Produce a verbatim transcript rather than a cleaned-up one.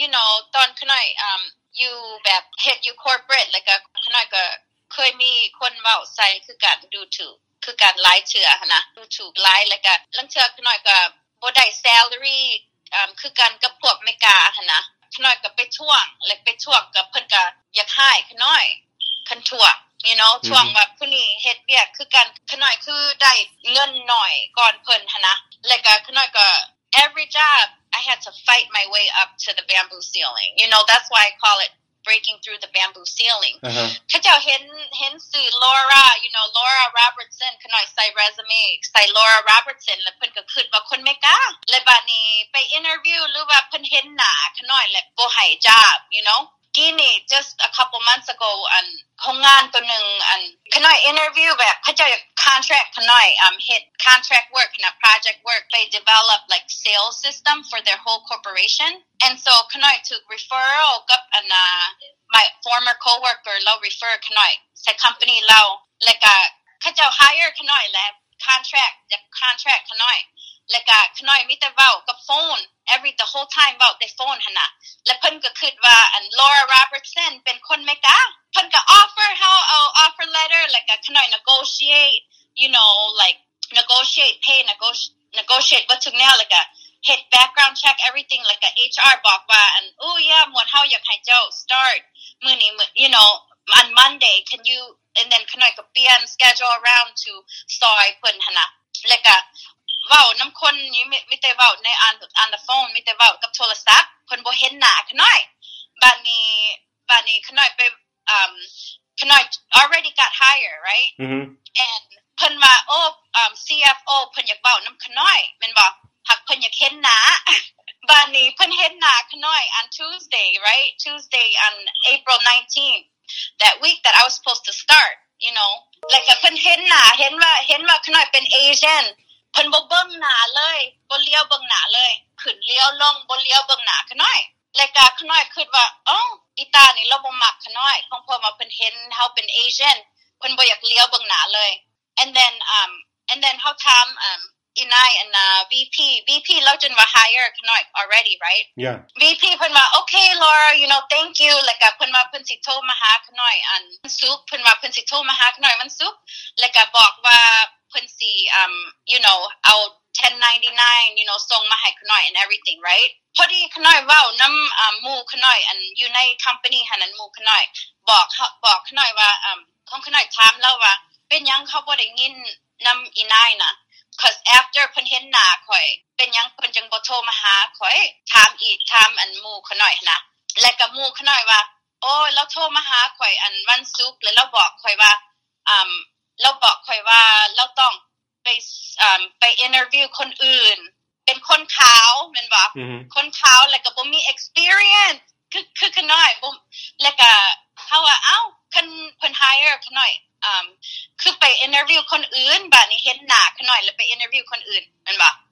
you know ตอนขน้อยอ่าอยู่แบบเฮ็ดอยู่ corporate แล้วก็ขน้อยก็เคยมีคนเว้าใส่คือกันดูถูกคือการหลายเทื่อหั่นนะดูถูกหลายแล้วก็ลังเทื่อขน้อยก็บ่ได้ salary อ่าคือกันกับพวกอเมริกาหั่นนะขน้อยก็ไปท่วงแล้วไปท่วงกับเพิ่นก็อยากให้ขน้อยคันท่วง you know ท่วงว่าผู้นี้เฮ็ดเวียกคือกันขน้อยคือได้เงินน้อยก่อนเพิ่นหั่นนะแล้วก็ขน้อยก็ every job I had to fight my way up to the bamboo ceiling you know that's why I call it breaking through the bamboo ceiling เขาเจ้าเห็นเห็นสื่อ Laura you know Laura Robertson ขน้อยใส่ resume ใส่ Laura Robertson แล้วเพิ่นก็คิดว่าคนเมกาแล้วบัดนี้ไป interview หรือว่าเพิ่นเห็นหน้าขน้อยแล้วบ่ให้ job you know กี้นี่ just a couple months ago อันโรงงานตัวนึงอันขน้อย interview แบบเขาเจ้า contract ขน้อย um hit contract work นะ project work they develop like sales system for their whole corporation and so ขน้อย took referral กับอันน่ะ my former coworker เรา refer ขน้อยใส่ company เราแล้วก็เขาเจ้า hire ขน้อยแล้ว contract จาก contract ขน้อยแล้วก็ขน้อยมีแต่เว้ากับ phone every the whole time เว้าแต่ phone หั่นน่ะแล้วเพิ่นก็คิดว่าอัน Laura Robertson เป็นคนเมกาเพิ่นก็ offer เฮาเอา offer letter แล้วก็ขน้อย negotiate you know like negotiate pay negotiate negotiate บ่ทุกแนวแล้วก็ hit background check everything แล้วก็ H R บอกว่าอัน oh yeah หมวดเฮาอยากให้เจ้า start มื้อนี้ you know on Monday can you and then ขน้อยก็เปลี่ยน schedule around to ซอยเพิ่นหั่นน่ะแล้วก็เว้านําคนอยู่มีแต่เว้าใน on on the phone มีแต่เว้ากับโทรศัพท์เพิ่นบ่เห็นหน้าขน้อยบัดนี้บัดนี้ขน้อยไป um ขน้อย already got hired right mm-hmm. and เพิ่นว่าโอ้ um ซี เอฟ โอ เพิ่นอยากเว้านําขน้อยแม่นบ่หักเพิ่นอยากเห็นหน้าบัดนี้เพิ่นเห็นหน้าขน้อย on Tuesday right Tuesday on April nineteenth that week that I was supposed to start you know like เพิ่นเห็นหน้าเห็นว่าเห็นว่าขน้อยเป็น Asianเพิ่นบ่เบิ่งหน้าเลยบ่เลี้ยวเบิ่งหน้าเลยขึ้นเลี้ยวลงบ่เลี้ยวเบิ่งหน้าขน้อยแล้วก็ขน้อยคิดว่าอ้ออีตานี่เราบ่มักขน้อยคงเพราะว่าเพิ่นเห็นเฮาเป็น Asian เพิ่นบ่อยากเลี้ยวเบิ่งหน้าเลย and then um and then เฮาถาม um Inai and uh, วี พี วี พี เราจนว่า hire ขน้อย already right yeah วี พี เพิ่นว่า okay Laura you know thank you แล้วก็เพิ่นว่าเพิ่นสิโทรมาหาขน้อยอันศุกร์เพิ่นว่าเพิ่นสิโทรมาหาขน้อยวันศุกร์แล้วก็บอกว่าเพิ่นสิ um you know เอา ten ninety-nine you know ส่งมาให้ขน้อย and everything right พอดีขน้อยเว้านําอ่าหมู่ขน้อยอันอยู่ใน company หั่นนั้นหมู่ขน้อยบอกบอกขน้อยว่าอ่าของขน้อยถามแล้วว่าเป็นหยังเขาบ่ได้ยินนําอีนายน่ะ cuz after เพิ่นเห็นหน้าข่อยเป็นหยังเพิ่นจังบ่โทรมาหาข่อยถามอีกถามอันหมู่ขน้อยนะแล้วก็หมู่ขน้อยว่าโอ้เราโทรมาหาข่อยอันวันศุกร์แล้วเราบอกข่อยว่าอ่าเราบอกข่อยว่าเราต้องไปอ่าไป interview คนอื่นเป็นคนขาวแม่นบ่ mm-hmm. คนขาวแล้วก็บ่มี experience คือคือขน้อยบ่แล้วก็เฮาว่าเอ้าคันเพิ่น hire ขน้อยอ่าคือไป interview คนอื่นบัดนี้เห็นหน้าขน้อยแล้วไป interview คนอื่นแม่นบ่